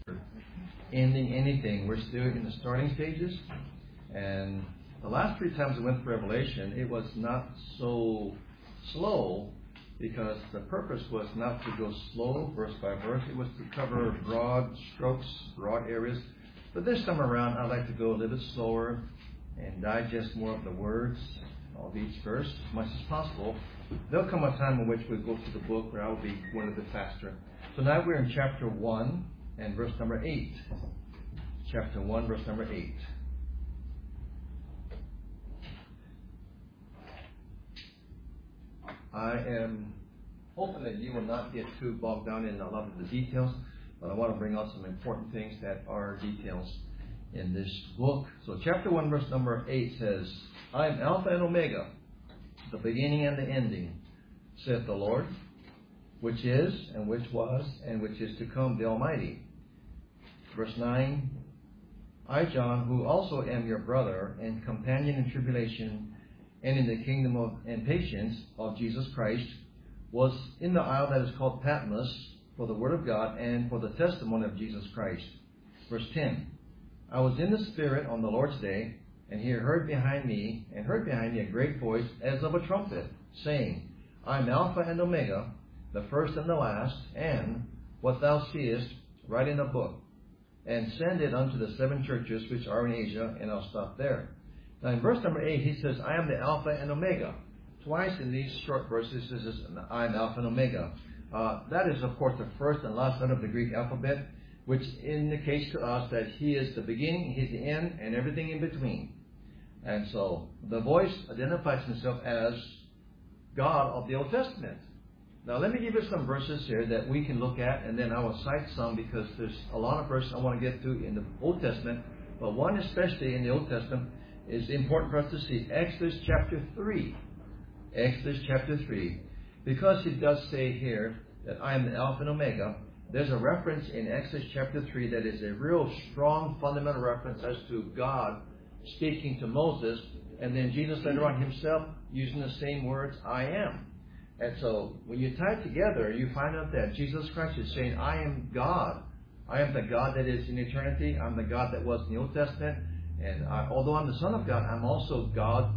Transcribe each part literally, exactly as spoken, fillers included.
ending anything. We're still in the starting stages. And the last three times we went through Revelation, it was not so slow because the purpose was not to go slow verse by verse. It was to cover broad strokes, broad areas. But this time around, I'd like to go a little bit slower and digest more of the words of each verse as much as possible. There'll come a time in which we'll go through the book where I'll be going a bit faster. So now we're in chapter one and verse number eight. Chapter one, verse number eight. I am hoping that you will not get too bogged down in a lot of the details, but I want to bring out some important things that are details in this book. So chapter one, verse number eight says, I am Alpha and Omega, the beginning and the ending, saith the Lord, which is, and which was, and which is to come, the Almighty. Verse nine, I, John, who also am your brother and companion in tribulation and in the kingdom of and patience of Jesus Christ, was in the isle that is called Patmos for the word of God and for the testimony of Jesus Christ. Verse ten, I was in the Spirit on the Lord's day, and he heard behind me, and heard behind me a great voice as of a trumpet, saying, I am Alpha and Omega, the first and the last, and what thou seest, write in a book, and send it unto the seven churches which are in Asia, and I'll stop there. Now in verse number eight, he says, I am the Alpha and Omega. Twice in these short verses, he says, I am Alpha and Omega. Uh, that is, of course, the first and last letter of the Greek alphabet, which indicates to us that he is the beginning, he's the end, and everything in between. And so the voice identifies himself as God of the Old Testament. Now let me give you some verses here that we can look at, and then I will cite some because there's a lot of verses I want to get to in the Old Testament, but one especially in the Old Testament is important for us to see. Exodus chapter three. Exodus chapter three. Because it does say here that I am the Alpha and Omega, there's a reference in Exodus chapter three that is a real strong fundamental reference as to God speaking to Moses, and then Jesus later on himself using the same words, I am. And so when you tie it together, you find out that Jesus Christ is saying, I am God. I am the God that is in eternity. I'm the God that was in the Old Testament. And I, although I'm the Son of God, I'm also God,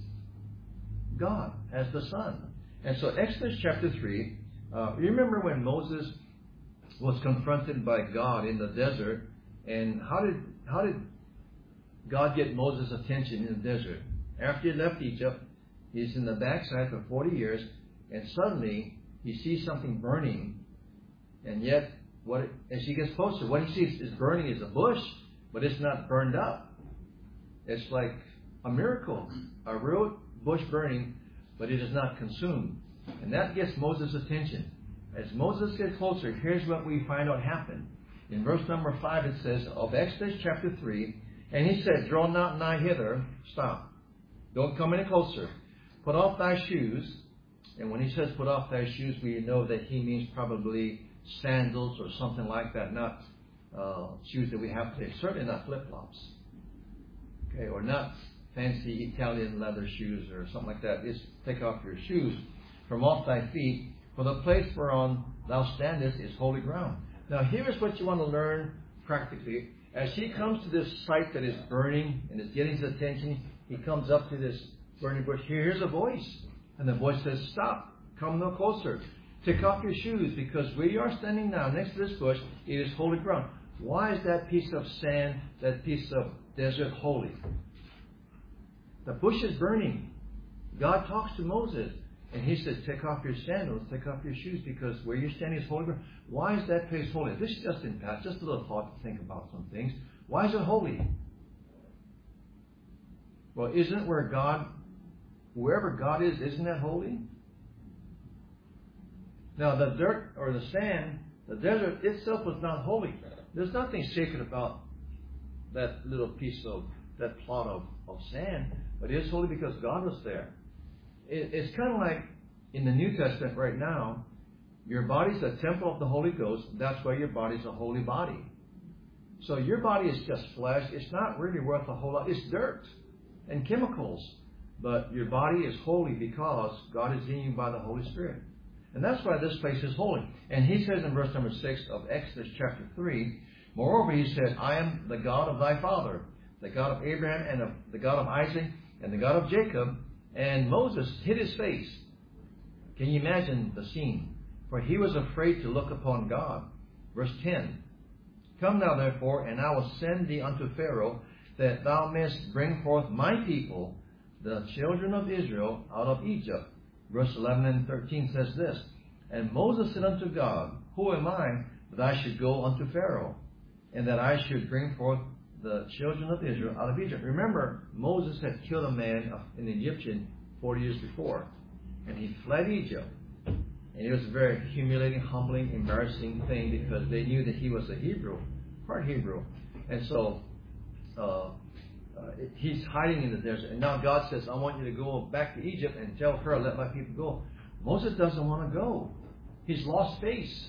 God as the Son. And so Exodus chapter three, uh, remember when Moses was confronted by God in the desert, and how did how did God get Moses' attention in the desert? After he left Egypt, he's in the backside for forty years, and suddenly he sees something burning, and yet what it, as he gets closer, what he sees is burning is a bush, but it's not burned up. It's like a miracle, a real bush burning, but it is not consumed. And that gets Moses' attention. As Moses gets closer, here's what we find out happened. In verse number five it says of Exodus chapter three, and he said, draw not nigh hither, stop. Don't come any closer. Put off thy shoes. And when he says put off thy shoes, we know that he means probably sandals or something like that, not uh, shoes that we have today. Certainly not flip-flops. Okay, or not fancy Italian leather shoes or something like that. It's take off your shoes from off thy feet, for the place whereon thou standest is holy ground. Now here's what you want to learn practically. As he comes to this site that is burning and is getting his attention, he comes up to this burning bush. Here's a voice. And the voice says, stop, come no closer. Take off your shoes, because where you are standing now next to this bush, it is holy ground. Why is that piece of sand, that piece of desert holy? The bush is burning. God talks to Moses, and he says, take off your sandals, take off your shoes, because where you're standing is holy ground. Why is that place holy? This is just in past, just a little thought to think about some things. Why is it holy? Well, isn't where God, wherever God is, isn't that holy? Now, the dirt or the sand, the desert itself was not holy. There's nothing sacred about that little piece of, that plot of, of sand, but it is holy because God was there. It, it's kind of like in the New Testament right now, your body's a temple of the Holy Ghost. That's why your body's a holy body. So your body is just flesh. It's not really worth a whole lot. It's dirt and chemicals. But your body is holy because God is in you by the Holy Spirit. And that's why this place is holy. And he says in verse number six of Exodus chapter three, moreover, he said, I am the God of thy father, the God of Abraham and of the God of Isaac and the God of Jacob. And Moses hid his face. Can you imagine the scene? For he was afraid to look upon God. Verse ten, come now therefore, and I will send thee unto Pharaoh, that thou mayest bring forth my people, the children of Israel, out of Egypt. Verse eleven and thirteen says this, and Moses said unto God, who am I that I should go unto Pharaoh, and that I should bring forth the children of Israel out of Egypt? Remember, Moses had killed a man, an Egyptian, forty years before, and he fled Egypt. And it was a very humiliating, humbling, embarrassing thing, because they knew that he was a Hebrew, part Hebrew. And so uh, uh, he's hiding in the desert. And now God says, I want you to go back to Egypt and tell her, let my people go. Moses doesn't want to go. He's lost face.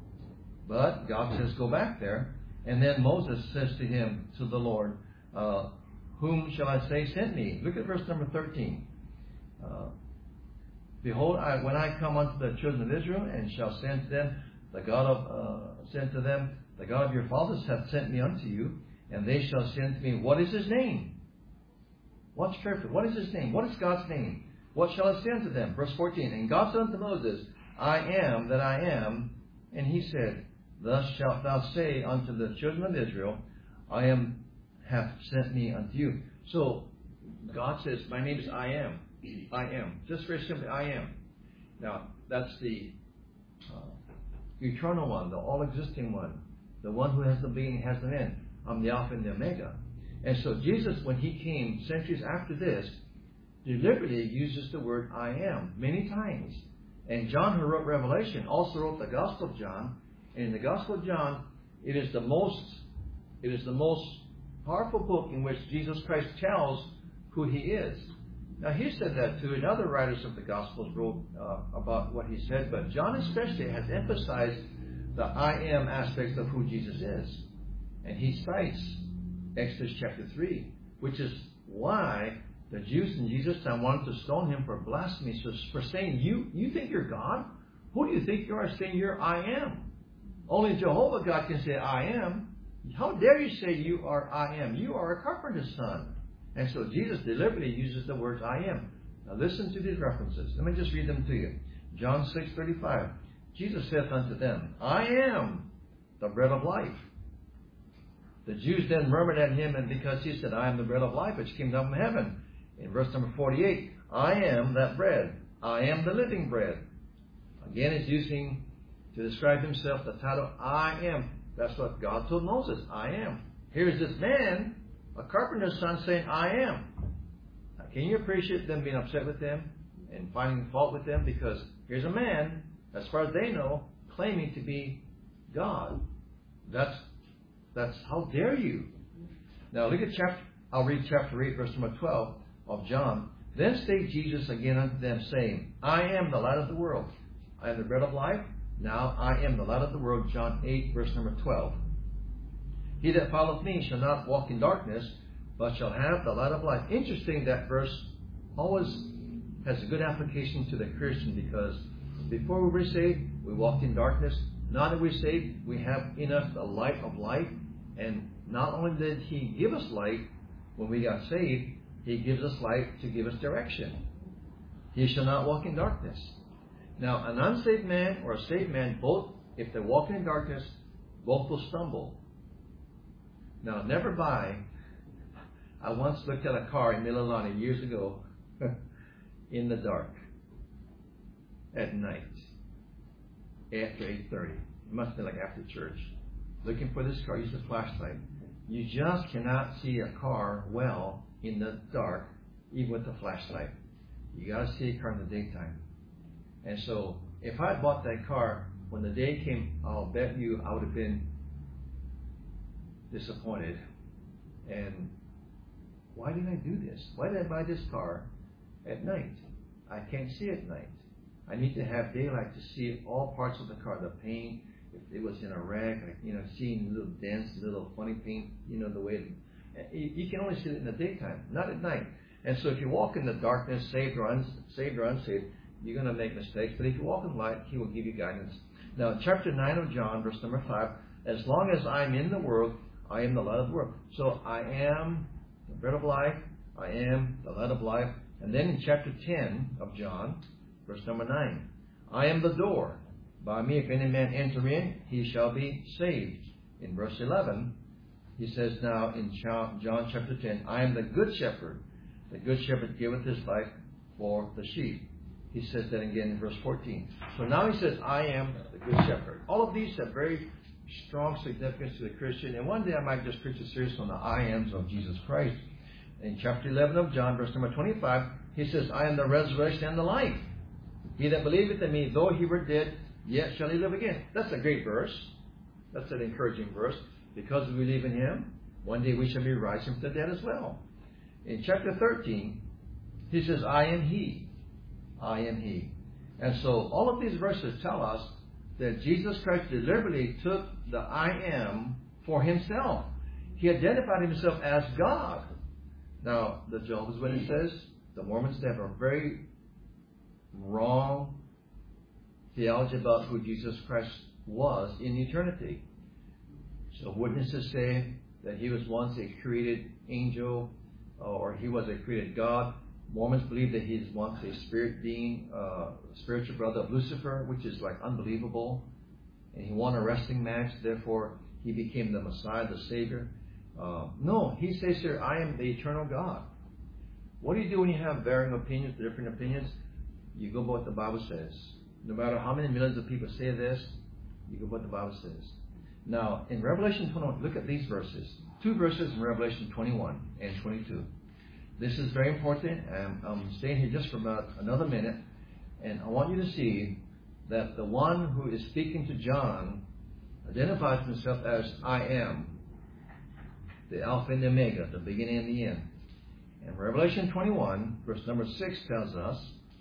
But God says, go back there. And then Moses says to him, to the Lord, uh, whom shall I say sent me? Look at verse number thirteen. Uh, Behold, I, when I come unto the children of Israel, and shall send to them the God of uh, send to them the God of your fathers hath sent me unto you, and they shall send to me. What is his name? Watch carefully. What is his name? What is God's name? What shall I say unto them? Verse fourteen. And God said unto Moses, I am that I am. And he said, thus shalt thou say unto the children of Israel, I am hath sent me unto you. So God says, my name is I am. I am. Just very simply, I am. Now, that's the uh, eternal one, the all-existing one, the one who has the beginning, has the end. I'm the Alpha and the Omega. And so Jesus, when he came centuries after this, deliberately uses the word I am many times. And John, who wrote Revelation, also wrote the Gospel of John. And in the Gospel of John, it is the most, it is the most powerful book in which Jesus Christ tells who he is. Now, he said that too, and other writers of the Gospels wrote uh, about what he said, but John especially has emphasized the I am aspects of who Jesus is. And he cites Exodus chapter three, which is why the Jews in Jesus' time wanted to stone him for blasphemy, so for saying, you, you think you're God? Who do you think you are, saying you're I am? Only Jehovah God can say I am. How dare you say you are I am? You are a carpenter's son. And so Jesus deliberately uses the words I am. Now listen to these references. Let me just read them to you. John six thirty-five. Jesus saith unto them, I am the bread of life. The Jews then murmured at him, and because he said, I am the bread of life, which came down from heaven. In verse number forty-eight, I am that bread. I am the living bread. Again, he's using, to describe himself, the title, I am. That's what God told Moses, I am. Here's this man, a carpenter's son, saying, I am. Now, can you appreciate them being upset with him and finding fault with them? Because here's a man, as far as they know, claiming to be God. That's, that's how dare you. Now look at chapter, I'll read chapter eight, verse number twelve of John. Then spake Jesus again unto them, saying, I am the light of the world. I am the bread of life. Now I am the light of the world. John eight, verse number twelve. He that followeth me shall not walk in darkness, but shall have the light of life. Interesting, that verse always has a good application to the Christian, because before we were saved, we walked in darkness. Now that we're saved, we have in us the light of life. And not only did he give us light when we got saved, he gives us light to give us direction. He shall not walk in darkness. Now, an unsaved man or a saved man, both, if they're walking in darkness, both will stumble. Now, never buy. I once looked at a car in Mililani years ago in the dark at night after eight thirty. It must have been like after church. Looking for this car, use a flashlight. You just cannot see a car well in the dark, even with the flashlight. You got to see a car in the daytime. And so, if I had bought that car when the day came, I'll bet you I would have been disappointed. And why did I do this? Why did I buy this car at night? I can't see at night. I need to have daylight to see all parts of the car, the paint. If it was in a wreck, like, you know, seeing little dents, little funny paint, you know, the way it, you can only see it in the daytime, not at night. And so if you walk in the darkness, saved or, uns, saved or unsaved, You're going to make mistakes, but if you walk in light, He will give you guidance. Now, chapter nine of John, verse number five, as long as I'm in the world, I am the light of the world. So I am the bread of life, I am the light of life. And then in chapter ten of John, verse number nine, I am the door. By me, if any man enter in, he shall be saved. In verse eleven, he says now in John chapter ten, I am the good shepherd. The good shepherd giveth his life for the sheep. He says that again in verse fourteen. So now he says, I am the good shepherd. All of these have very strong significance to the Christian. And one day I might just preach a series on the I ams of Jesus Christ. In chapter eleven of John, verse number twenty-five, he says, I am the resurrection and the life. He that believeth in me, though he were dead, yet shall he live again. That's a great verse. That's an encouraging verse. Because we believe in Him, one day we shall be rising from the dead as well. In chapter thirteen, he says, I am He. I am He. And so all of these verses tell us that Jesus Christ deliberately took the I am for Himself. He identified Himself as God. Now, the Jehovah's Witnesses, the Mormons, they have a very wrong theology about who Jesus Christ was in eternity. So witnesses say that He was once a created angel, or He was a created God. Mormons believe that He is once a spirit being, uh, spiritual brother of Lucifer, which is like unbelievable. And He won a wrestling match, therefore He became the Messiah, the Savior. Uh, no, He says here, I am the eternal God. What do you do when you have varying opinions, different opinions? You go by what the Bible says. No matter how many millions of people say this, you go by what the Bible says. Now, in Revelation twenty-one, look at these verses. Two verses in Revelation twenty-one and twenty-two. This is very important. I'm, I'm staying here just for about another minute. And I want you to see that the one who is speaking to John identifies himself as I am, the Alpha and the Omega, the beginning and the end. And Revelation twenty-one, verse number six tells us,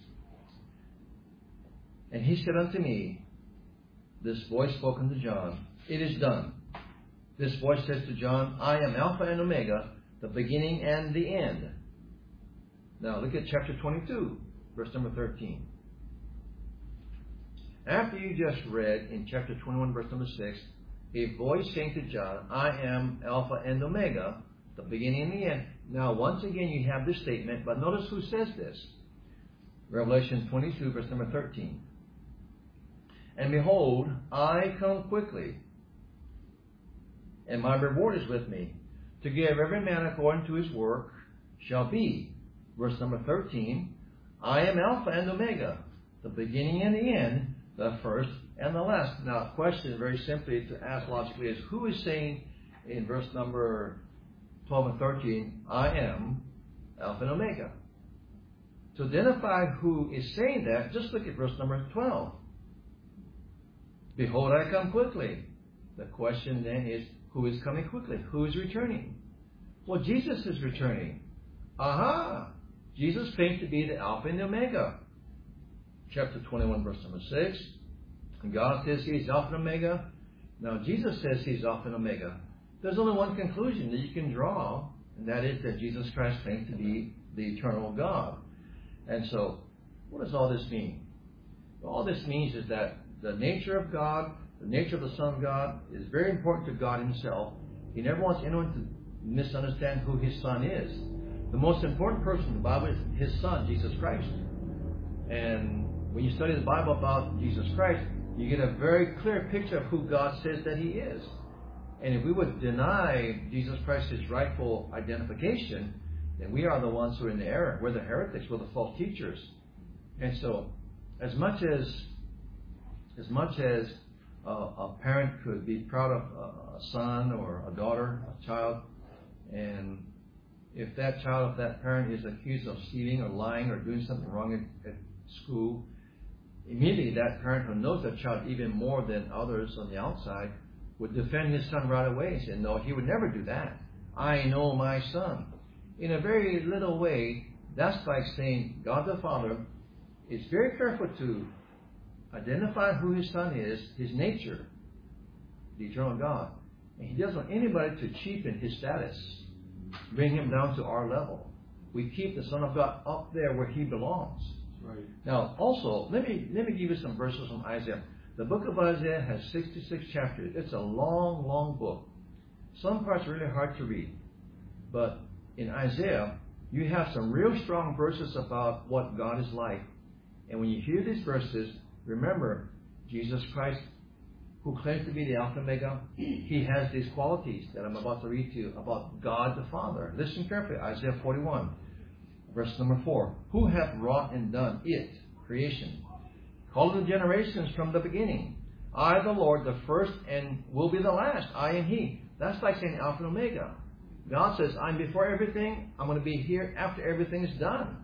and He said unto me, this voice spoken to John, it is done. This voice says to John, I am Alpha and Omega, the beginning and the end. Now look at chapter twenty-two, verse number thirteen. After you just read in chapter twenty-one, verse number six, a voice saying to John, I am Alpha and Omega, the beginning and the end. Now once again you have this statement, but notice who says this. Revelation twenty-two, verse number thirteen. And behold, I come quickly, and my reward is with me, to give every man according to his work shall be. Verse number thirteen, I am Alpha and Omega, the beginning and the end, the first and the last. Now, a question very simply to ask logically is, who is saying in verse number twelve and thirteen, I am Alpha and Omega? To identify who is saying that, just look at verse number twelve. Behold, I come quickly. The question then is, who is coming quickly? Who is returning? Well, Jesus is returning. Aha! Jesus claims to be the Alpha and the Omega. Chapter twenty-one, verse number six. God says He is Alpha and Omega. Now, Jesus says He's Alpha and Omega. There's only one conclusion that you can draw, and that is that Jesus Christ claims to be the eternal God. And so, what does all this mean? All this means is that the nature of God, the nature of the Son of God, is very important to God Himself. He never wants anyone to misunderstand who His Son is. The most important person in the Bible is His Son, Jesus Christ. And when you study the Bible about Jesus Christ, you get a very clear picture of who God says that He is. And if we would deny Jesus Christ His rightful identification, then we are the ones who are in the error. We're the heretics, we're the false teachers. And so, as much as as much as uh, a parent could be proud of a son or a daughter, a child, and if that child, if that parent is accused of stealing or lying or doing something wrong at, at school, immediately that parent who knows that child even more than others on the outside would defend his son right away and say, no, he would never do that. I know my son. In a very little way, that's like saying God the Father is very careful to identify who His Son is, His nature, the eternal God. And He doesn't want anybody to cheapen His status, bring Him down to our level. We keep the Son of God up there where He belongs. Right. Now, also, let me let me give you some verses from Isaiah. The book of Isaiah has sixty-six chapters. It's a long, long book. Some parts are really hard to read. But in Isaiah, you have some real strong verses about what God is like. And when you hear these verses, remember, Jesus Christ, who claims to be the Alpha and Omega, He has these qualities that I'm about to read to you about God the Father. Listen carefully. Isaiah forty-one, verse number four. Who hath wrought and done it, creation? Call the generations from the beginning. I, the Lord, the first and will be the last. I and He. That's like saying Alpha and Omega. God says, I'm before everything. I'm going to be here after everything is done.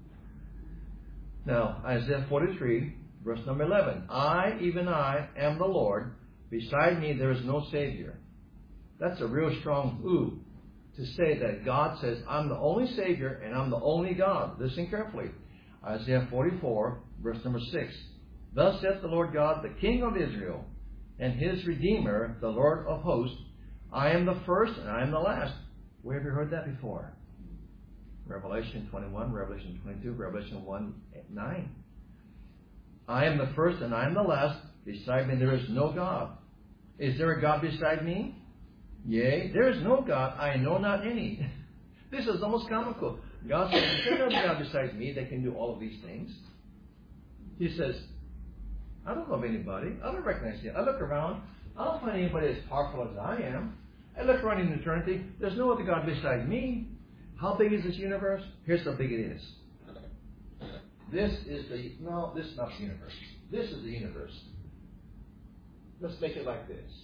Now, Isaiah forty-three, verse number eleven. I, even I, am the Lord. Beside me there is no Savior. That's a real strong ooh to say that God says, I'm the only Savior and I'm the only God. Listen carefully. Isaiah forty-four, verse number six. Thus saith the Lord God, the King of Israel, and His Redeemer, the Lord of hosts. I am the first and I am the last. Where have you heard that before? Revelation twenty-one, Revelation twenty-two, Revelation one, nine. I am the first and I am the last. Beside me there is no God. Is there a God beside me? Yea, there is no God. I know not any. This is almost comical. God says, there is no God beside me that can do all of these things. He says, I don't know of anybody. I don't recognize you. I look around. I don't find anybody as powerful as I am. I look around in eternity. There's no other God beside me. How big is this universe? Here's how big it is. This is the, no, this is not the universe. This is the universe. Let's make it like this.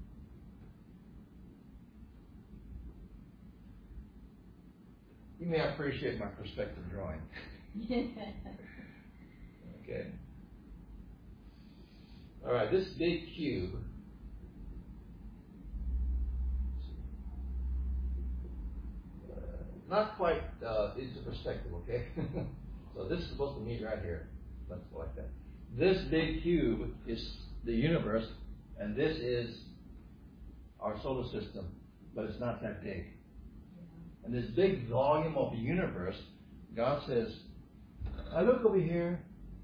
You may appreciate my perspective drawing. Okay. All right, this big cube not quite uh, into perspective, okay? So this is supposed to meet right here. Let's go like that. This big cube is the universe, and this is our solar system, but it's not that big. And this big volume of the universe, God says, I look over here,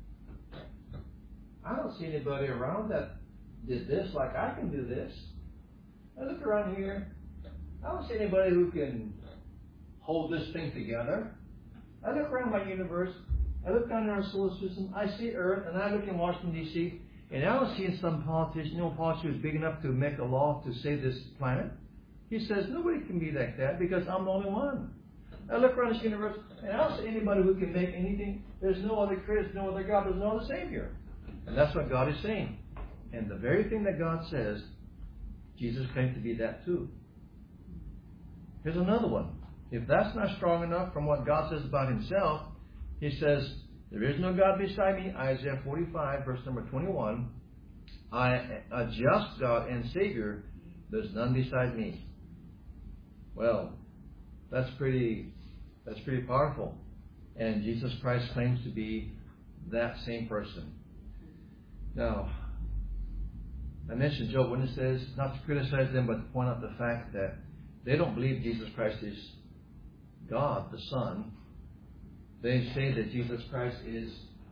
I don't see anybody around that did this like I can do this. I look around here, I don't see anybody who can hold this thing together. I look around my universe, I look down in our solar system, I see Earth, and I look in Washington, D C, and I don't see some politician, you know, politician who's big enough to make a law to save this planet. He says, nobody can be like that because I'm the only one. I look around this universe, and I don't see anybody who can make anything. There's no other Christ, no other God, there's no other Savior. And that's what God is saying. And the very thing that God says, Jesus claimed to be that too. Here's another one. If that's not strong enough from what God says about Himself, He says, there is no God beside me, Isaiah forty-five, verse number twenty-one. I, a just God and Savior, there's none beside me. Well, that's pretty, that's pretty powerful. And Jesus Christ claims to be that same person. Now, I mentioned Jehovah's Witnesses, not to criticize them, but to point out the fact that they don't believe Jesus Christ is God, the Son. They say that Jesus Christ is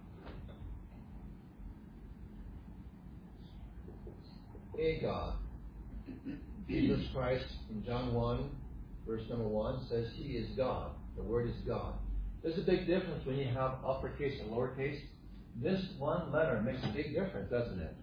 a God. Jesus Christ in John one, verse number one, says He is God. The Word is God. There's a big difference when you have uppercase and lowercase. This one letter makes a big difference, doesn't it?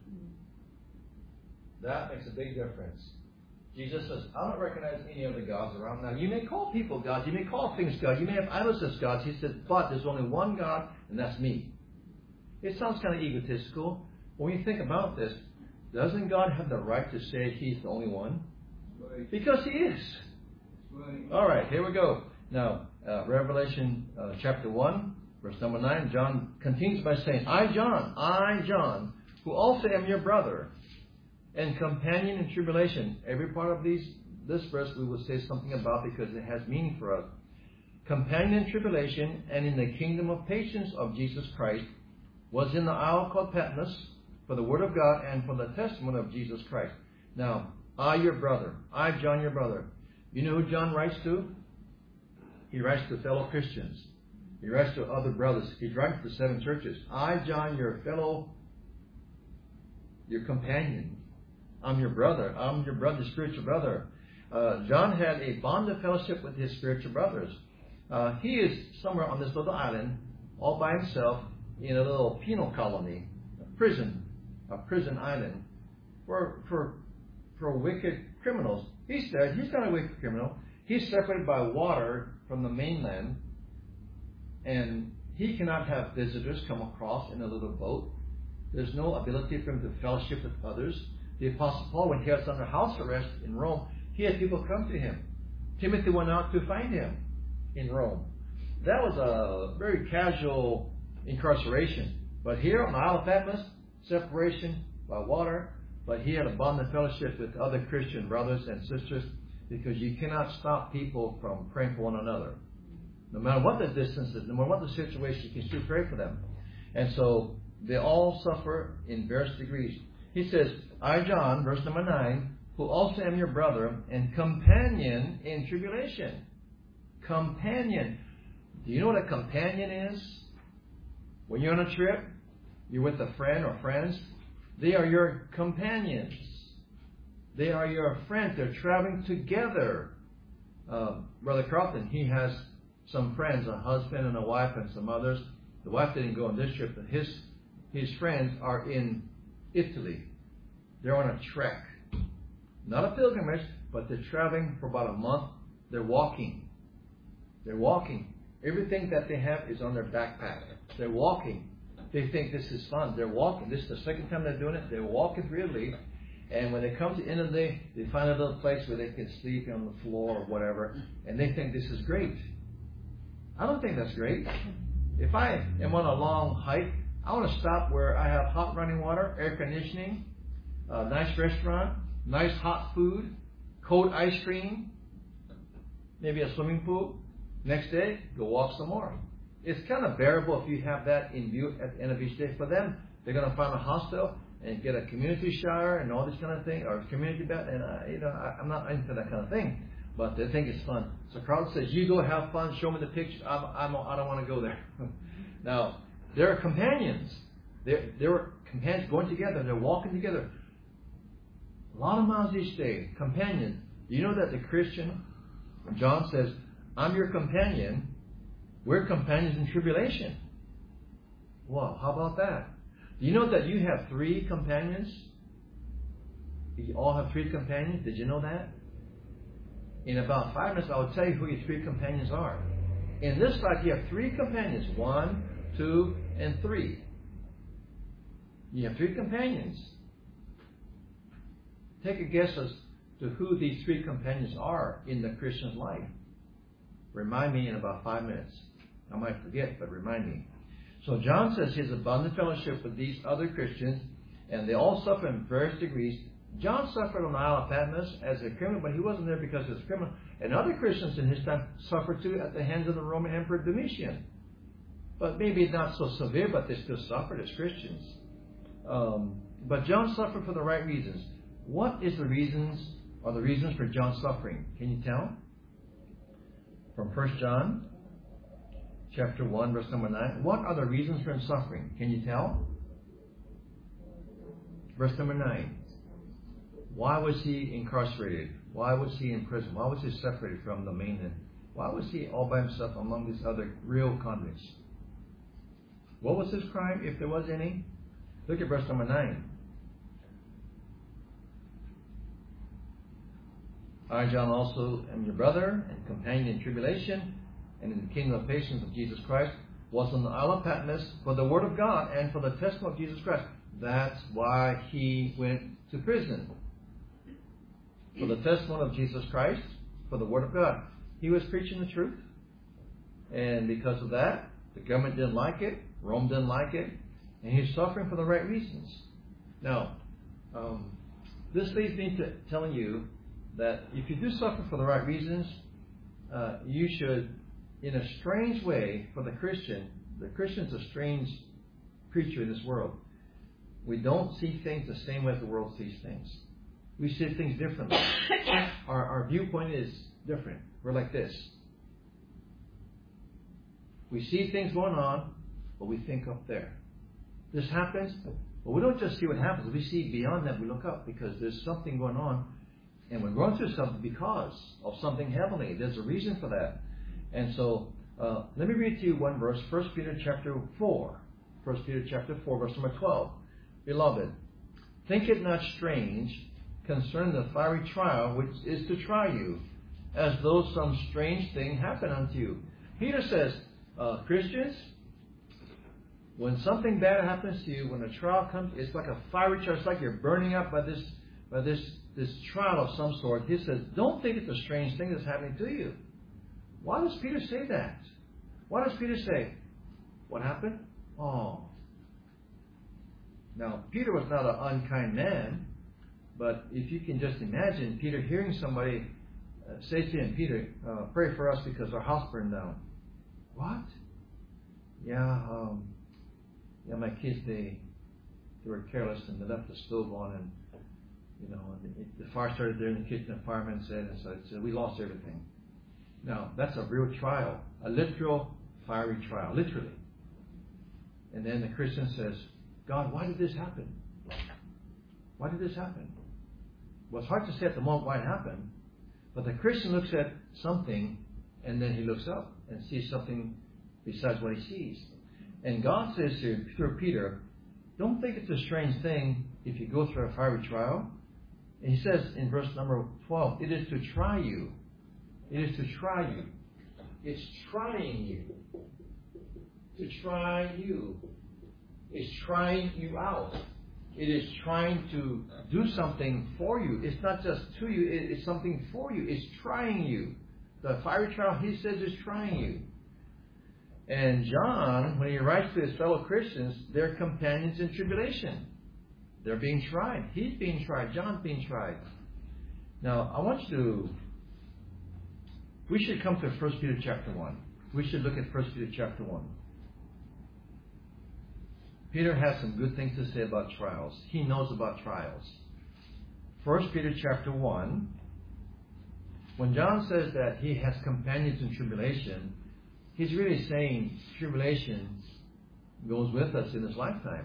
That makes a big difference. Jesus says, I don't recognize any other gods around. Now, you may call people gods. You may call things gods. You may have idols as gods. He said, but there's only one God, and that's me. It sounds kind of egotistical. When you think about this, doesn't God have the right to say He's the only one? Right. Because He is. Right. All right, here we go. Now, uh, Revelation uh, chapter one, verse number nine, John continues by saying, I, John, I, John, who also am your brother, and companion in tribulation. Every part of these, this verse we will say something about because it has meaning for us. Companion in tribulation and in the kingdom of patience of Jesus Christ, was in the isle called Patmos for the word of God and for the testimony of Jesus Christ. Now, I, your brother, I, John, your brother. You know who John writes to? He writes to fellow Christians. He writes to other brothers. He writes to seven churches. I, John, your fellow, your companion. I'm your brother. I'm your brother, spiritual brother. Uh, John had a bond of fellowship with his spiritual brothers. Uh, he is somewhere on this little island, all by himself, in a little penal colony, a prison, a prison island, for for for wicked criminals. He's there. He's not a wicked criminal. He's separated by water from the mainland, and he cannot have visitors come across in a little boat. There's no ability for him to fellowship with others. The Apostle Paul, when he was under house arrest in Rome, he had people come to him. Timothy went out to find him in Rome. That was a very casual incarceration. But here on the Isle of Patmos, separation by water, but he had a bond of fellowship with other Christian brothers and sisters, because you cannot stop people from praying for one another. No matter what the distance is, no matter what the situation, you can still pray for them. And so they all suffer in various degrees. He says, I, John, verse number nine, who also am your brother and companion in tribulation. Companion. Do you know what a companion is? When you're on a trip, you're with a friend or friends, they are your companions. They are your friends. They're traveling together. Uh, Brother Carlton, he has some friends, a husband and a wife and some others. The wife didn't go on this trip, but his, his friends are in Italy. They're on a trek. Not a pilgrimage, but they're traveling for about a month. They're walking. They're walking. Everything that they have is on their backpack. They're walking. They think this is fun. They're walking. This is the second time they're doing it. They're walking through Italy. And when they come to the end of the day, they find a little place where they can sleep on the floor or whatever. And they think this is great. I don't think that's great. If I am on a long hike, I want to stop where I have hot running water, air conditioning, a nice restaurant, nice hot food, cold ice cream, maybe a swimming pool. Next day, go walk some more. It's kind of bearable if you have that in view at the end of each day. For them, they're going to find a hostel and get a community shower and all this kind of thing, or a community bed. And uh, you know, I, I'm not into that kind of thing, but they think it's fun. So Carl says, "You go have fun. Show me the picture. I'm, I'm, I don't want to go there." Now, they're companions. They're they're companions going together. They're walking together. A lot of miles each day. Companion. Do you know that the Christian, when John says, I'm your companion, we're companions in tribulation. Wow, how about that? Do you know that you have three companions? You all have three companions. Did you know that? In about five minutes, I will tell you who your three companions are. In this life, you have three companions. One, two, and three. You have three companions. Take a guess as to who these three companions are in the Christian's life. Remind me in about five minutes. I might forget, but remind me. So John says he has abundant fellowship with these other Christians, and they all suffer in various degrees. John suffered on the Isle of Patmos as a criminal, but he wasn't there because he was a criminal. And other Christians in his time suffered too at the hands of the Roman Emperor Domitian. But maybe not so severe, but they still suffered as Christians. Um, but John suffered for the right reasons. What is the reasons, or the reasons for John's suffering? Can you tell? From First John, chapter one, verse number nine. What are the reasons for him suffering? Can you tell? Verse number nine. Why was he incarcerated? Why was he in prison? Why was he separated from the mainland? Why was he all by himself among these other real convicts? What was his crime, if there was any? Look at verse number nine. I, John, also am your brother and companion in tribulation and in the kingdom of patience of Jesus Christ, was on the Isle of Patmos for the word of God and for the testimony of Jesus Christ. That's why he went to prison. For the testimony of Jesus Christ, for the word of God. He was preaching the truth. And because of that, the government didn't like it. Rome didn't like it. And he's suffering for the right reasons. Now, um, this leads me to telling you that if you do suffer for the right reasons, uh, you should, in a strange way, for the Christian, the Christian's a strange creature in this world. We don't see things the same way as the world sees things. We see things differently. our, our viewpoint is different. We're like this. We see things going on, but we think up there. This happens, but we don't just see what happens. We see beyond that. We look up because there's something going on, and we're going through something because of something heavenly. There's a reason for that. And so, uh, let me read to you one verse, First Peter chapter four. First Peter chapter four, verse number twelve. Beloved, think it not strange concerning the fiery trial which is to try you, as though some strange thing happened unto you. Peter says, uh, Christians, when something bad happens to you, when a trial comes, it's like a fiery trial. It's like you're burning up by this, by this, this trial of some sort. He says, don't think it's a strange thing that's happening to you. Why does Peter say that? Why does Peter say, what happened? Oh. Now, Peter was not an unkind man, but if you can just imagine Peter hearing somebody uh, say to him, Peter, uh, pray for us because our house burned down. What? Yeah, um, yeah, my kids, they they were careless and they left the stove on, and you know, and the, the fire started there in the kitchen. The fireman said, and so, so we lost everything. Now, that's a real trial, a literal fiery trial, literally. And then the Christian says, God, why did this happen? Why did this happen? Well, it's hard to say at the moment why it happened, but the Christian looks at something and then he looks up and sees something besides what he sees. And God says here through Peter, don't think it's a strange thing if you go through a fiery trial. And he says in verse number twelve, it is to try you. It is to try you. It's trying you. To try you. It's trying you out. It is trying to do something for you. It's not just to you, it's something for you. It's trying you. The fiery trial, he says, is trying you. And John, when he writes to his fellow Christians, they're companions in tribulation. They're being tried. He's being tried. John's being tried. Now, I want you to... We should come to First Peter chapter one. We should look at First Peter chapter one. Peter has some good things to say about trials. He knows about trials. First Peter chapter one, when John says that he has companions in tribulation, he's really saying tribulation goes with us in this lifetime.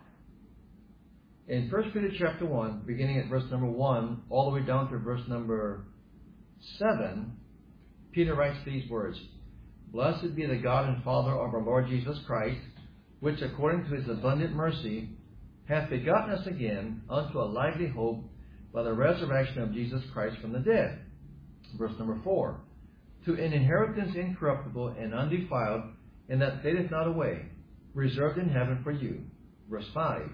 In First Peter chapter one, beginning at verse number one, all the way down to verse number seven, Peter writes these words, Blessed be the God and Father of our Lord Jesus Christ, which according to his abundant mercy hath begotten us again unto a lively hope by the resurrection of Jesus Christ from the dead. Verse number four. To an inheritance incorruptible and undefiled, and that fadeth not away, reserved in heaven for you. Verse five.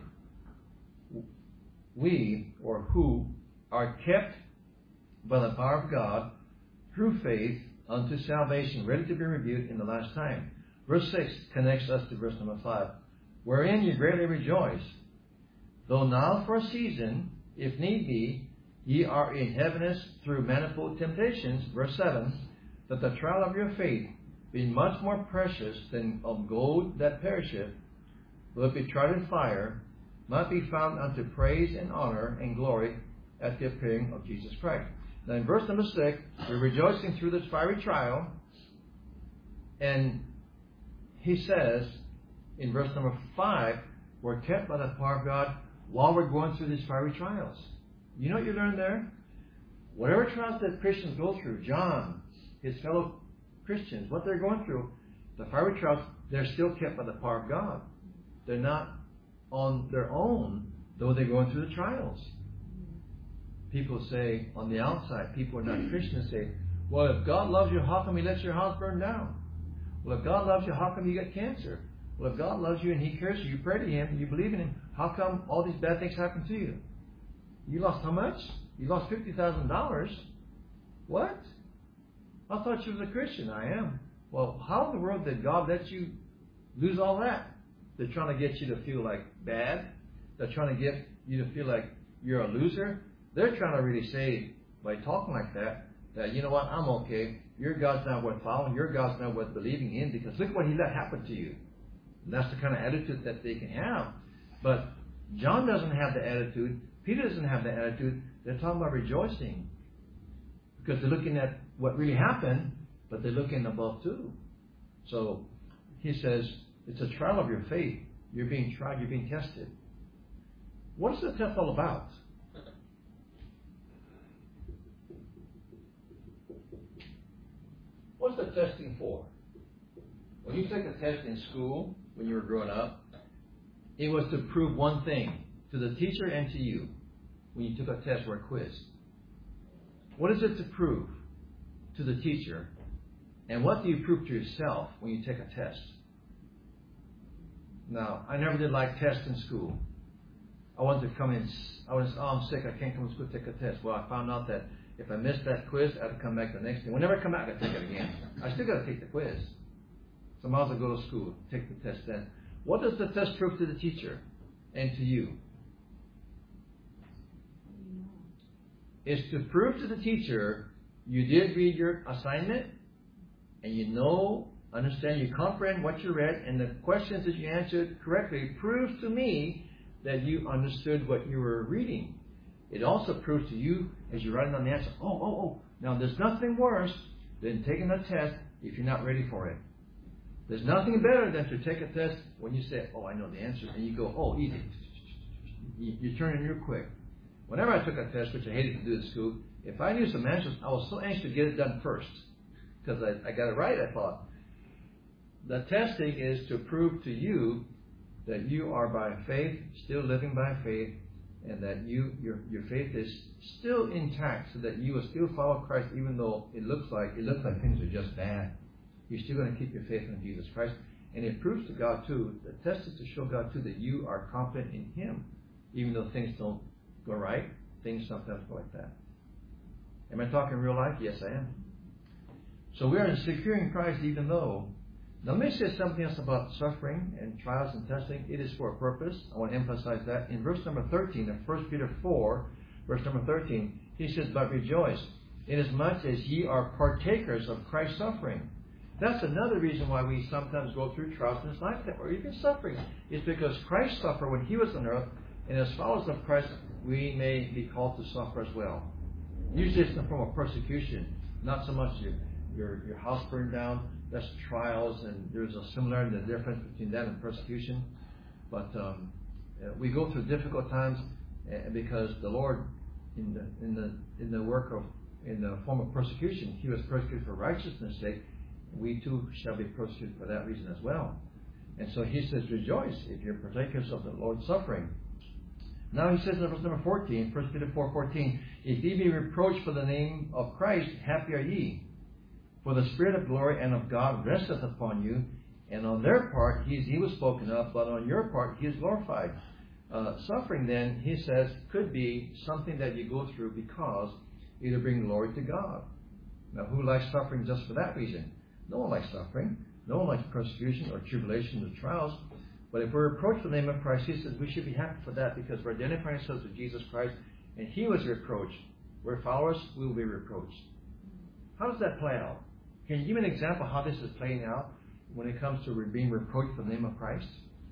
We, or who, are kept by the power of God through faith unto salvation, ready to be revealed in the last time. Verse six connects us to verse number five. Wherein ye greatly rejoice, though now for a season, if need be, ye are in heaviness through manifold temptations. Verse seven. That the trial of your faith, being much more precious than of gold that perisheth, will be tried in fire, might be found unto praise and honor and glory at the appearing of Jesus Christ. Now in verse number six, we're rejoicing through this fiery trial, and he says, in verse number five, we're kept by the power of God while we're going through these fiery trials. You know what you learn there? Whatever trials that Christians go through, John, his fellow Christians, what they're going through, the fiery trials, they're still kept by the power of God. They're not on their own, though they're going through the trials. People say, on the outside, people who are not Christians say, well, if God loves you, how come he lets your house burn down? Well, if God loves you, how come you get cancer? Well, if God loves you and he cares for you, you pray to him and you believe in him, how come all these bad things happen to you? You lost how much? You lost fifty thousand dollars. What? I thought you was a Christian. I am. Well, how in the world did God let you lose all that? They're trying to get you to feel like bad. They're trying to get you to feel like you're a loser. They're trying to really say, by talking like that, that, you know what, I'm okay. Your God's not worth following. Your God's not worth believing in, because look what he let happen to you. And that's the kind of attitude that they can have. But John doesn't have the attitude. Peter doesn't have the attitude. They're talking about rejoicing. Because they're looking at what really happened, but they're looking above too. So he says, it's a trial of your faith. You're being tried, you're being tested. What is the test all about? What's the testing for? When you took a test in school, when you were growing up, it was to prove one thing, to the teacher and to you, when you took a test or a quiz. What is it to prove to the teacher? And what do you prove to yourself when you take a test? Now, I never did like tests in school. I wanted to come in, I was, oh, I'm sick, I can't come to school to take a test. Well, I found out that if I missed that quiz, I had to come back the next day. Whenever I come back, I take it again. I still got to take the quiz. So I might as well go to school, take the test then. What does the test prove to the teacher and to you? It's to prove to the teacher you did read your assignment and you know, understand, you comprehend what you read, and the questions that you answered correctly proves to me that you understood what you were reading. It also proves to you, as you're writing on the answer, oh, oh, oh. Now, there's nothing worse than taking a test if you're not ready for it. There's nothing better than to take a test when you say, oh, I know the answer, and you go, oh, easy. You, you turn in real quick. Whenever I took a test, which I hated to do at school, if I knew some answers, I was so anxious to get it done first. Because I, I got it right, I thought. The testing is to prove to you that you are by faith, still living by faith, and that you your your faith is still intact, so that you will still follow Christ, even though it looks like it looks like things are just bad. You're still going to keep your faith in Jesus Christ, and it proves to God too. The test is to show God too that you are confident in Him, even though things don't go right. Things sometimes go like that. Am I talking real life? Yes, I am. So we are secure in Christ, even though. Now, let me say something else about suffering and trials and testing. It is for a purpose. I want to emphasize that. In verse number thirteen of First Peter four, verse number thirteen, he says, but rejoice, inasmuch as ye are partakers of Christ's suffering. That's another reason why we sometimes go through trials in this lifetime, or even suffering. It's because Christ suffered when He was on earth, and as followers of Christ, we may be called to suffer as well. Usually it's in the form of persecution, not so much your, your, your house burned down. That's trials, and there's a similarity and a difference between that and persecution. But um, we go through difficult times because the Lord, in the in the in the work of in the form of persecution, He was persecuted for righteousness' sake. We too shall be persecuted for that reason as well. And so He says, rejoice if you're partakers of the Lord's suffering. Now He says in verse number fourteen, First Peter four fourteen, if ye be reproached for the name of Christ, happy are ye. For the Spirit of glory and of God resteth upon you, and on their part he, is, he was spoken of, but on your part He is glorified. Uh, suffering then, he says, could be something that you go through because it'll bring glory to God. Now, who likes suffering just for that reason? No one likes suffering. No one likes persecution or tribulation or trials. But if we're reproached for the name of Christ, he says we should be happy for that because we're identifying ourselves with Jesus Christ, and He was reproached. We're followers, we will be reproached. How does that play out? Can you give me an example how this is playing out when it comes to being reproached for the name of Christ?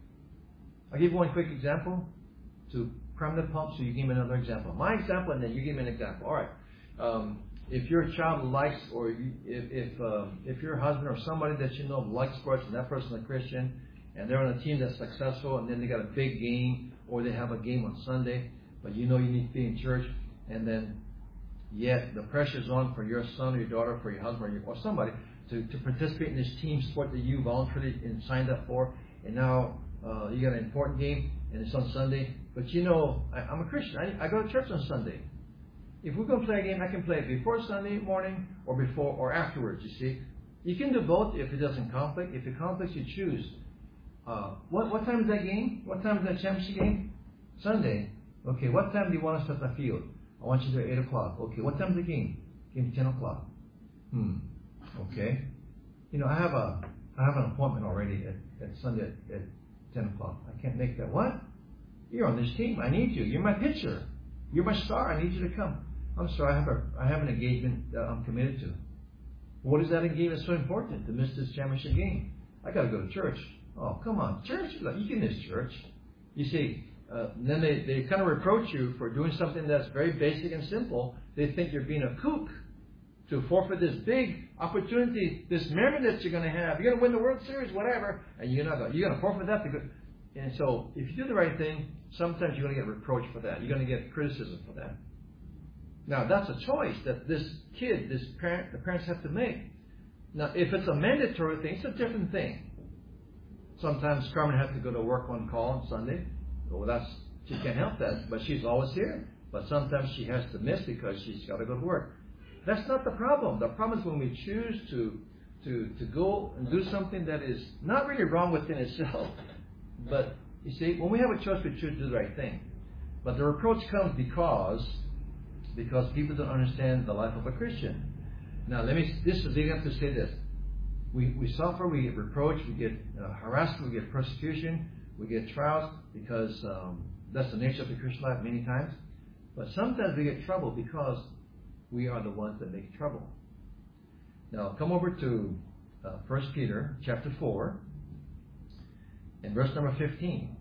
I'll give you one quick example to prime the pump, so you give me another example. My example, and then you give me an example. All right. Um, if your child likes, or you, if if, um, if your husband or somebody that you know likes sports, and that person's a Christian, and they're on a team that's successful, and then they got a big game, or they have a game on Sunday, but you know you need to be in church, and then yet the pressure's on for your son or your daughter, for your husband or, your, or somebody to, to participate in this team sport that you voluntarily signed up for, and now uh, you got an important game and it's on Sunday. But you know, I, I'm a Christian. I, I go to church on Sunday. If we're going to play a game, I can play it before Sunday morning or before or afterwards. You see, you can do both if it doesn't conflict. If it conflicts, you choose. Uh, what what time is that game? What time is that championship game? Sunday. Okay. What time do you want us at the field? I want you there at eight o'clock. Okay, what time's the game? Game's ten o'clock. Hmm. Okay. You know, I have a I have an appointment already at, at Sunday at, at ten o'clock. I can't make that. What? You're on this team. I need you. You're my pitcher. You're my star. I need you to come. I'm sorry. I have a I have an engagement that I'm committed to. What is that engagement that's so important to miss this championship game? I got to go to church. Oh, come on, church. You can miss church. You see. Uh, then they, they kind of reproach you for doing something that's very basic and simple. They think you're being a kook to forfeit this big opportunity, this memory that you're going to have. You're going to win the World Series, whatever, and you're not going. You're going to forfeit that. To go. And so, if you do the right thing, sometimes you're going to get reproached for that. You're going to get criticism for that. Now, that's a choice that this kid, this parent, the parents have to make. Now, if it's a mandatory thing, it's a different thing. Sometimes Carmen has to go to work on call on Sunday. Well, that's she can't help that, but she's always here. But sometimes she has to miss because she's got to go to work. That's not the problem. The problem is when we choose to to to go and do something that is not really wrong within itself. But you see, when we have a choice, we choose to do the right thing. But the reproach comes because because people don't understand the life of a Christian. Now, let me. This is leading up to say this: we we suffer, we get reproached, we get uh, harassment, we get persecution, we get trials because um, that's the nature of the Christian life many times. But sometimes we get trouble because we are the ones that make trouble. Now, come over to uh, First Peter chapter four, and verse number fifteen.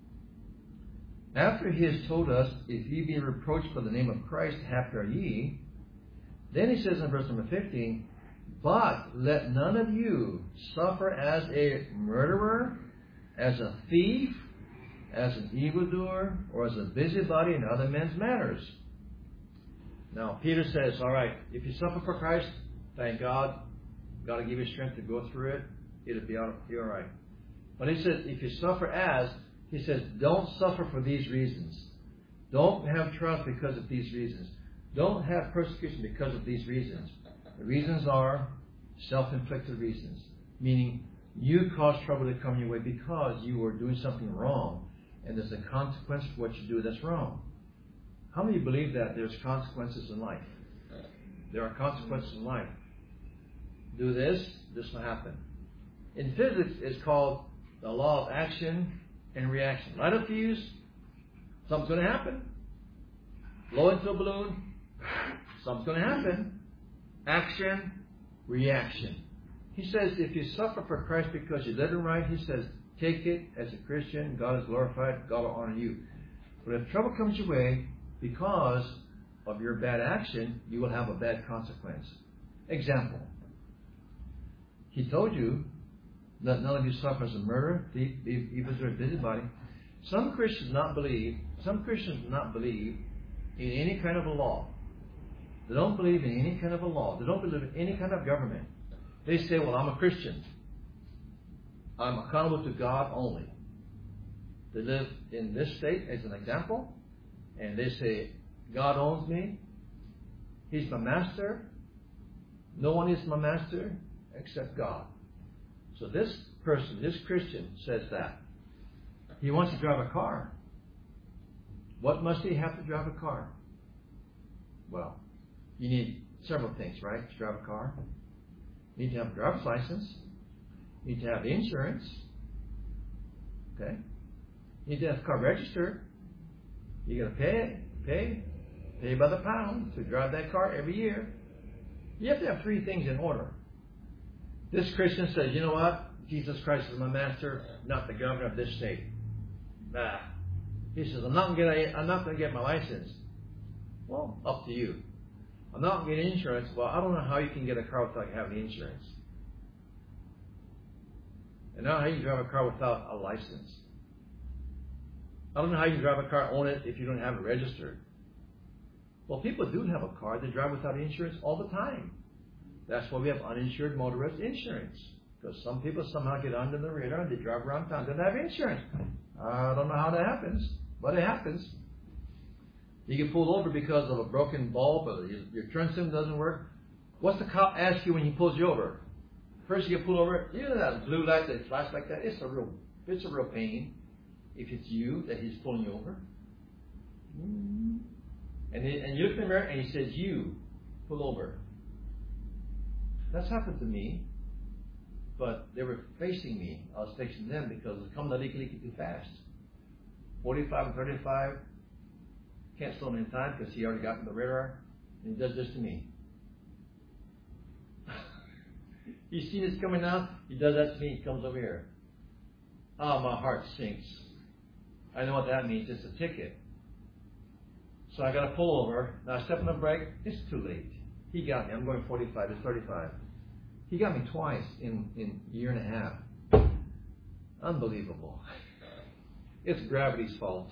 After he has told us, if ye be reproached for the name of Christ, happy are ye. Then he says in verse number fifteen, but let none of you suffer as a murderer, as a thief, as an evildoer, or as a busybody in other men's matters. Now, Peter says, all right, if you suffer for Christ, thank God. God will give you strength to go through it. It'll be all, be all right. But he says, if you suffer as, he says, don't suffer for these reasons. Don't have trials because of these reasons. Don't have persecution because of these reasons. The reasons are self-inflicted reasons, meaning you caused trouble to come your way because you were doing something wrong, and there's a consequence for what you do that's wrong. How many believe that there's consequences in life? There are consequences in life. Do this, this will happen. In physics, it's called the law of action and reaction. Light a fuse, something's going to happen. Blow into a balloon, something's going to happen. Action, reaction. He says if you suffer for Christ because you live right, he says take it as a Christian. God is glorified. God will honor you. But if trouble comes your way because of your bad action, you will have a bad consequence. Example. He told you that none of you suffer as a murderer, thief, evildoer, busybody. Some Christians not believe. Some Christians do not believe in any kind of a law. They don't believe in any kind of a law. They don't believe in any kind of government. They say, well, I'm a Christian. I'm accountable to God only. They live in this state as an example, and they say, God owns me. He's my master. No one is my master except God. So this person, this Christian, says that. He wants to drive a car. What must he have to drive a car? Well, you need several things, right, to drive a car. You need to have a driver's license. You need to have insurance. Okay? You need to have the car registered. You got to pay, pay, pay by the pound to drive that car every year. You have to have three things in order. This Christian says, you know what? Jesus Christ is my master, not the governor of this state. Nah. He says, I'm not going to get, I'm not going to get my license. Well, up to you. I'm not going to get insurance. Well, I don't know how you can get a car without having insurance. And now how you can drive a car without a license. I don't know how you can drive a car, own it, if you don't have it registered. Well, people do have a car. They drive without insurance all the time. That's why we have uninsured motorist insurance. Because some people somehow get under the radar and they drive around town and don't have insurance. I don't know how that happens, but it happens. You get pulled over because of a broken bulb or your transom doesn't work. What's the cop ask you when he pulls you over? First you get pulled over, you know that blue light that flashes like that? It's a real, it's a real pain if it's you that he's pulling you over. And, he, and you look in the mirror and he says, you, pull over. That's happened to me, but they were facing me. I was facing them because it's coming illegally too fast. forty-five and thirty-five, can't slow him in time because he already got in the radar, and he does this to me. You see this coming out? He does that to me. He comes over here. Ah, oh, my heart sinks. I know what that means. It's a ticket. So I got to pull over. Now I step on the brake. It's too late. He got me. I'm going forty-five to thirty-five. He got me twice in, in a year and a half. Unbelievable. It's gravity's fault.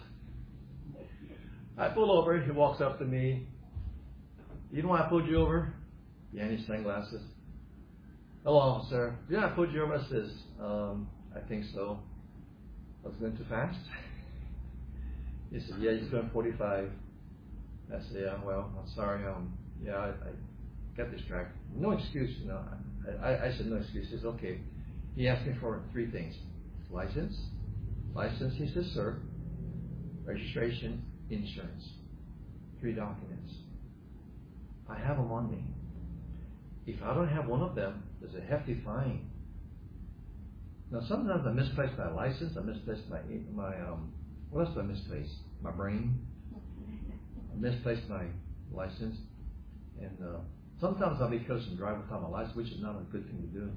I pull over. He walks up to me. You know why I pulled you over? Yeah, and his sunglasses. Hello, sir. Yeah, I pulled you over. I says, um, I think so. I was going too fast. He said, yeah, he's going forty-five. I said, yeah, well, I'm sorry. Um, yeah, I, I got distracted. No excuse, you know. I, I, I said, no excuse. He says, okay. He asked me for three things. License. License, he says, sir. Registration, insurance. Three documents. I have them on me. If I don't have one of them, there's a hefty fine. Now, sometimes I misplace my license. I misplace my, my um, what else do I misplace? My brain. I misplace my license. And uh, sometimes I'll be cursed and drive without my license, which is not a good thing to do.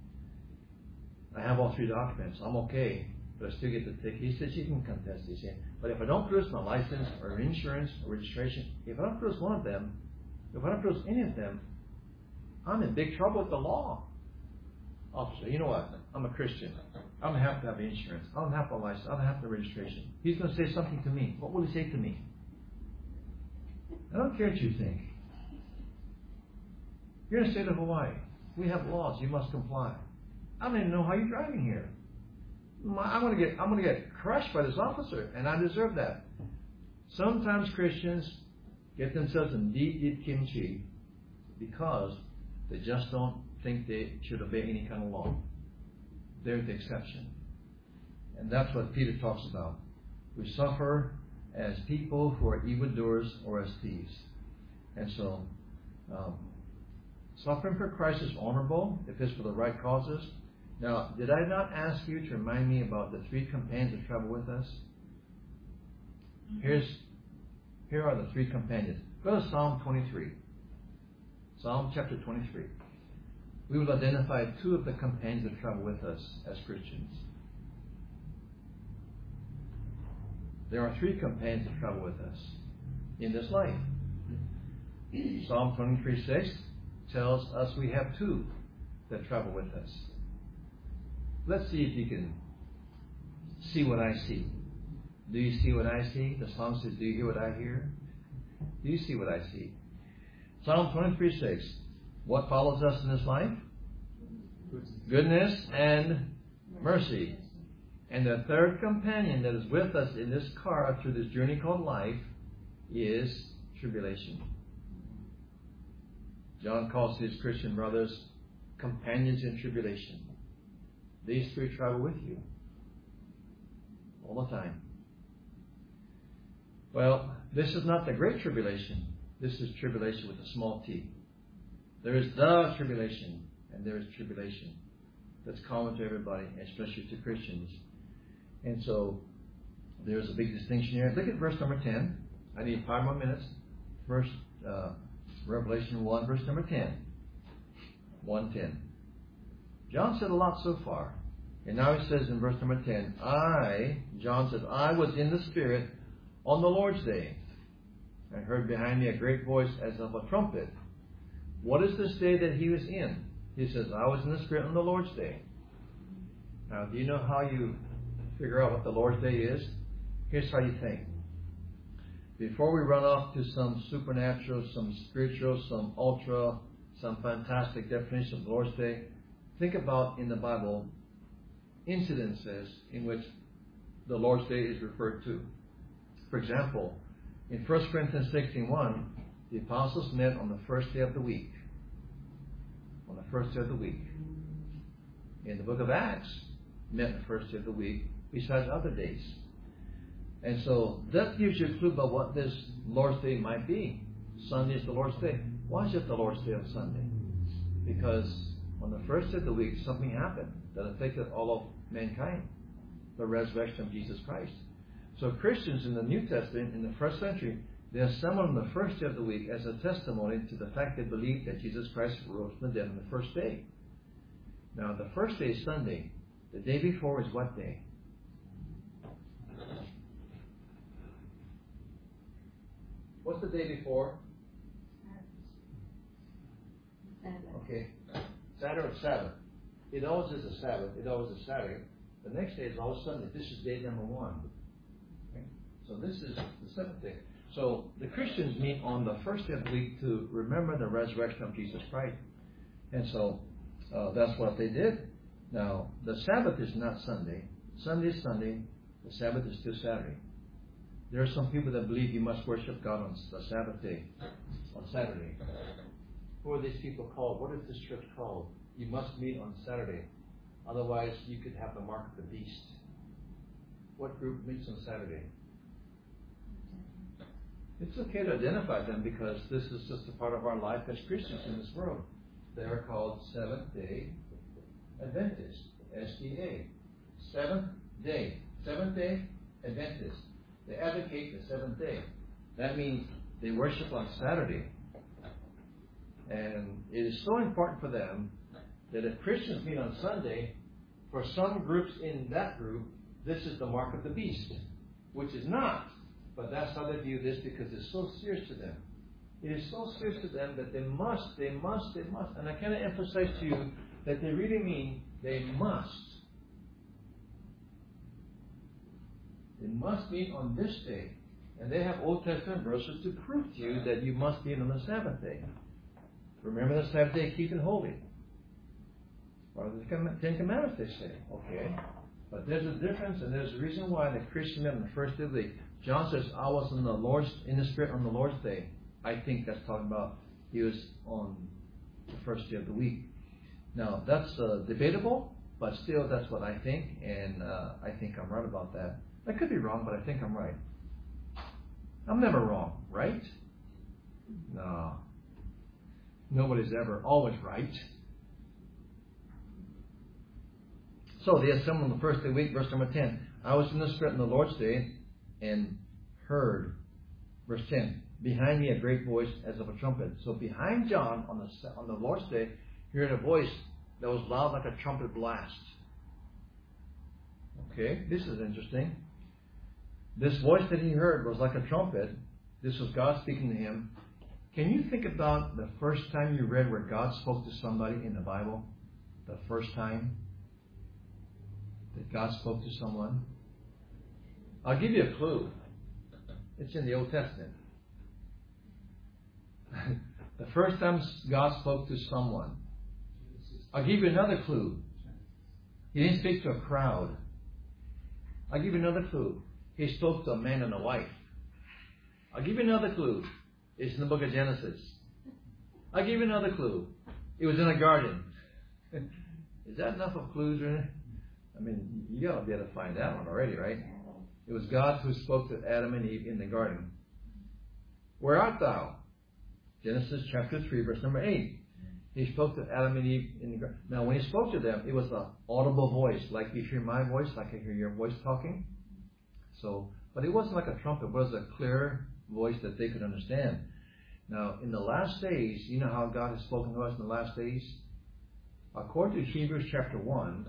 I have all three documents. I'm okay, but I still get the ticket. He said, you can contest this. But if I don't produce my license or insurance or registration, if I don't produce one of them, if I don't produce any of them, I'm in big trouble with the law. Officer, you know what? I'm a Christian. I don't have to have insurance. I don't have the license. I don't have the registration. He's going to say something to me. What will he say to me? I don't care what you think. You're in the state of Hawaii. We have laws. You must comply. I don't even know how you're driving here. I'm going to get I'm going to get crushed by this officer, and I deserve that. Sometimes Christians get themselves in deep, deep kimchi because they just don't think they should obey any kind of law. They're the exception. And that's what Peter talks about. We suffer as people who are evildoers or as thieves. And so, um, suffering for Christ is honorable if it's for the right causes. Now, did I not ask you to remind me about the three companions that travel with us? Here's, here are the three companions. Go to Psalm twenty-three. Psalm chapter twenty-three. We will identify two of the companions that travel with us as Christians. There are three companions that travel with us in this life. Psalm twenty-three six tells us we have two that travel with us. Let's see if you can see what I see. Do you see what I see? The song says, do you hear what I hear? Do you see what I see? Psalm twenty-three six. What follows us in this life? Goodness and mercy. And the third companion that is with us in this car through this journey called life is tribulation. John calls his Christian brothers companions in tribulation. These three travel with you all the time. Well, this is not the great tribulation. This is tribulation with a small t. There is the tribulation, and there is tribulation that's common to everybody, especially to Christians. And so there's a big distinction here. Look at verse number ten. I need five more minutes. First, uh, Revelation one, verse number ten. one ten. John said a lot so far. And now he says in verse number ten, I, John says, I was in the Spirit on the Lord's day. I heard behind me a great voice as of a trumpet. What is this day that he was in? He says, I was in the Spirit on the Lord's day. Now, do you know how you figure out what the Lord's day is? Here's how you think. Before we run off to some supernatural, some spiritual, some ultra, some fantastic definition of the Lord's day, think about in the Bible incidences in which the Lord's day is referred to. For example, in First Corinthians sixteen one, the apostles met on the first day of the week. On the first day of the week. In the book of Acts, met on the first day of the week, besides other days. And so that gives you a clue about what this Lord's Day might be. Sunday is the Lord's Day. Why is it the Lord's Day on Sunday? Because on the first day of the week, something happened that affected all of mankind. The resurrection of Jesus Christ. So Christians in the New Testament, in the first century, they assembled on the first day of the week as a testimony to the fact they believed that Jesus Christ rose from the dead on the first day. Now, the first day is Sunday. The day before is what day? What's the day before? Sabbath. Okay. Saturday or Sabbath. It always is a Sabbath. It always is Saturday. The next day is always Sunday. This is day number one. Okay? So this is the seventh day. So the Christians meet on the first day of the week to remember the resurrection of Jesus Christ. And so uh, that's what they did. Now, the Sabbath is not Sunday. Sunday is Sunday. The Sabbath is still Saturday. There are some people that believe you must worship God on the Sabbath day, on Saturday. Who are these people called? What is this church called? You must meet on Saturday. Otherwise, you could have the mark of the beast. What group meets on Saturday? It's okay to identify them because this is just a part of our life as Christians in this world. They are called Seventh-day Adventists, S D A. Seventh day. Seventh day Adventists. They advocate the seventh day. That means they worship on Saturday. And it is so important for them that if Christians meet on Sunday, for some groups in that group, this is the mark of the beast, which is not. But that's how they view this because it's so serious to them. It is so serious to them that they must, they must, they must. And I cannot emphasize to you that they really mean they must. They must meet on this day. And they have Old Testament verses to prove to you that you must meet on the Sabbath day. Remember the Sabbath day, keep it holy. Or the Ten Commandments, they say. Okay. But there's a difference, and there's a reason why the Christian met on the first day of the week. John says, I was in the Lord's in the Spirit on the Lord's day. I think that's talking about he was on the first day of the week. Now, that's uh, debatable, but still that's what I think, and uh, I think I'm right about that. I could be wrong, but I think I'm right. I'm never wrong, right? No. Nobody's ever always right. So they assembled on the first day of the week, verse number ten. I was in the Spirit on the Lord's day and heard, verse ten, behind me a great voice as of a trumpet. So behind John on the on the Lord's day, he heard a voice that was loud like a trumpet blast. Okay, this is interesting. This voice that he heard was like a trumpet. This was God speaking to him. Can you think about the first time you read where God spoke to somebody in the Bible? The first time that God spoke to someone? I'll give you a clue. It's in the Old Testament. The first time God spoke to someone. I'll give you another clue. He didn't speak to a crowd. I'll give you another clue. He spoke to a man and a wife. I'll give you another clue. It's in the book of Genesis. I'll give you another clue. It was in a garden. Is that enough of clues? I mean, you got to be able to find that one already, right? It was God who spoke to Adam and Eve in the garden. Where art thou? Genesis chapter three, verse number eight. He spoke to Adam and Eve in the garden. Now, when he spoke to them, it was an audible voice, like you hear my voice, like I hear your voice talking. So, but it wasn't like a trumpet. It was a clear voice that they could understand. Now, in the last days, you know how God has spoken to us in the last days? According to Hebrews chapter one,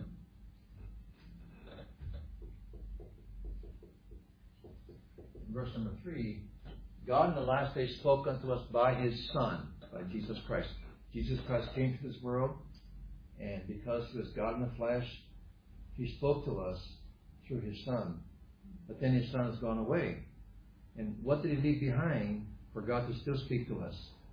verse number three, God in the last days spoke unto us by His Son, by Jesus Christ. Jesus Christ came to this world, and because He was God in the flesh, He spoke to us through His Son. But then His Son has gone away. And what did He leave behind for God to still speak to us?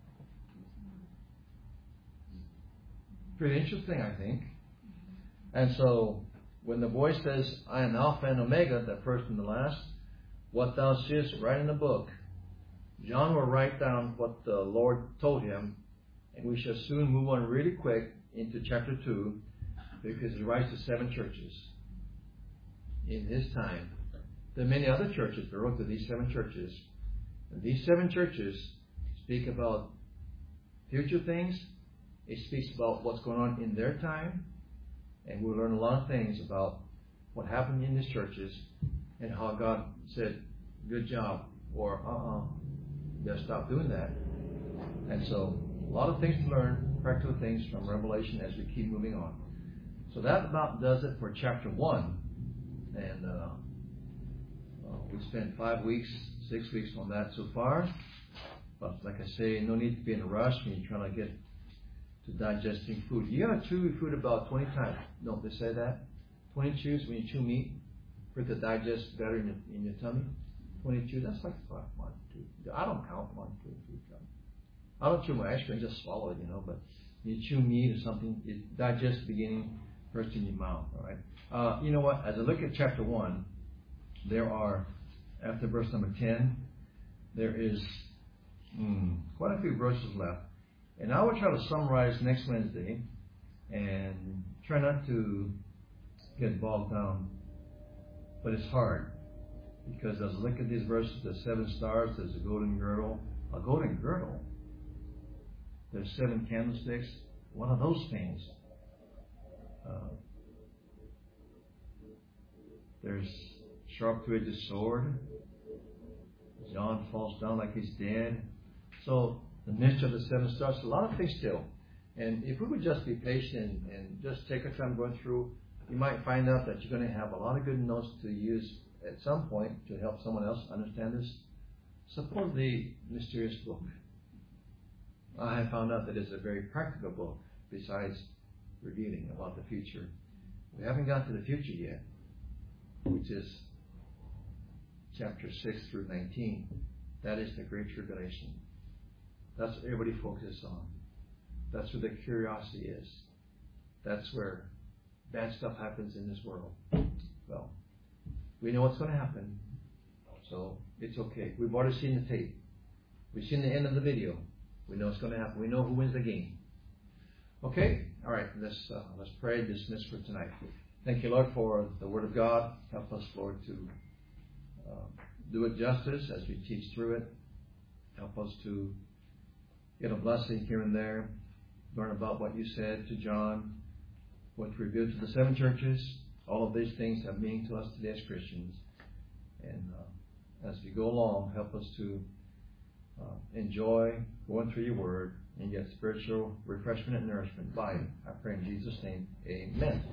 Pretty interesting, I think. And so, when the voice says, I am Alpha and Omega, the first and the last, what thou seest, write in the book. John will write down what the Lord told him, and we shall soon move on really quick into chapter two, because he writes to seven churches in his time. There are many other churches, but wrote to these seven churches. And these seven churches speak about future things. It speaks about what's going on in their time. And we'll learn a lot of things about what happened in these churches and how God said, good job, or uh-uh, you gotta stop doing that. And so, a lot of things to learn, practical things from Revelation as we keep moving on. So that about does it for chapter one. And uh, uh, we spent five weeks, six weeks on that so far. But like I say, no need to be in a rush when you're trying to get to digesting food. You gotta chew your food about twenty times. No, they say that. twenty chews when you chew meat for it to digest better in your, in your tummy. twenty chews, that's like five, one, two. I don't count one, two, three, four. I don't chew my ice cream, just swallow it, you know, but you chew meat or something, it digests beginning first in your mouth, all right? Uh, you know what? As I look at chapter one, there are, after verse number ten, there is mm, quite a few verses left. And I will try to summarize next Wednesday and try not to get bogged down. But it's hard because as I look at these verses, there's seven stars, there's a golden girdle. A golden girdle? There's seven candlesticks. What are those things? Uh, there's sharp two-edged sword. John falls down like he's dead. So the mystery of the seven stars, a lot of things still. And if we would just be patient and just take our time going through, you might find out that you're going to have a lot of good notes to use at some point to help someone else understand this. Suppose the mysterious book. I have found out that it's a very practical book besides revealing about the future. We haven't got to the future yet, which is chapter six through nineteen. That is the Great Tribulation. That's what everybody focuses on. That's where the curiosity is. That's where bad stuff happens in this world. Well, we know what's going to happen, so it's okay. We've already seen the tape. We've seen the end of the video. We know what's going to happen. We know who wins the game. Okay? All right. Let's uh, let's pray and dismiss for tonight. Thank you, Lord, for the Word of God. Help us, Lord, to uh, do it justice as we teach through it. Help us to get a blessing here and there. Learn about what you said to John, what you revealed to the seven churches. All of these things have meaning to us today as Christians. And uh, as we go along, help us to uh, enjoy going through your Word and get spiritual refreshment and nourishment by it. I pray in Jesus' name, amen.